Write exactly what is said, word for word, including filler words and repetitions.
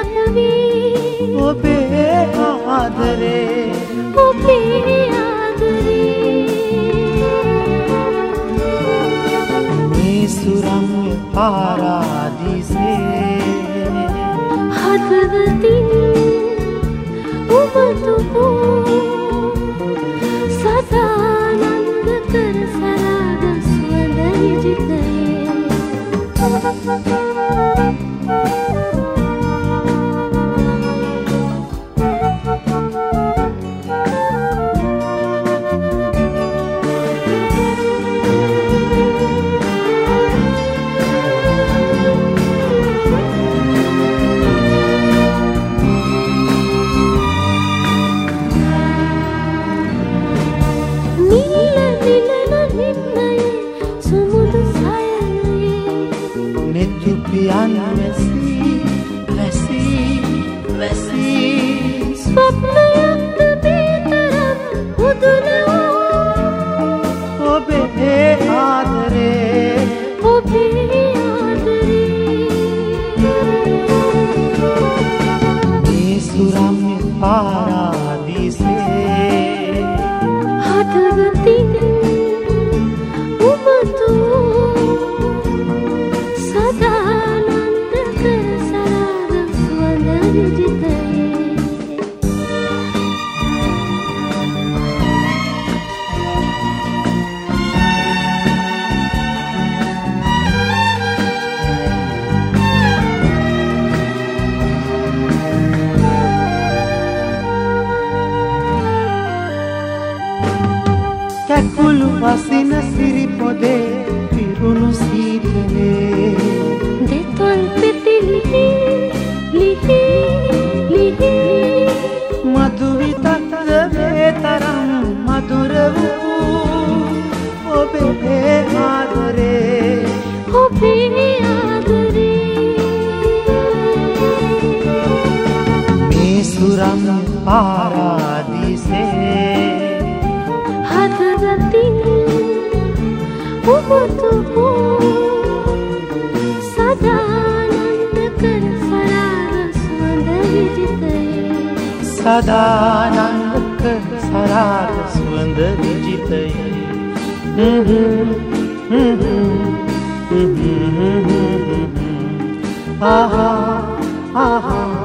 යැපවි ඔබේ ආදරේ ඔබේ ආදරේ මේ සුරම්‍ය පාරාදීසේ හදවතින් ඔබතුමෝ සදානන්ද කර සරාග සුවඳ විජිතයේ පියන් වැසී වැසී වැසී ස්වප්නයක්ද බේතරම් උදුන වූ ඔබේ ආදරේ ඔබේ ආදරේ මේ සුරම්‍ය පාරාදීසේ හදවතින් ඔබතු කැකුළු වසින සිරි පොදේ පිරුණු සීතලේ දෙතොල් පෙති ලිහි ලිහි ලිහි මధుවිතත් වේ තරම් මధుර වූ ඔබේ ආදරේ ඔබේ ආදරේ මේ සුරම්‍ය පාරාදීසේ හදවතින් ඔබතු සදානන්ද කර සරාග සුවඳ විජිතයේ සදානන්ද කර සරාග සුවඳ විජිතයේ ආහා ආහා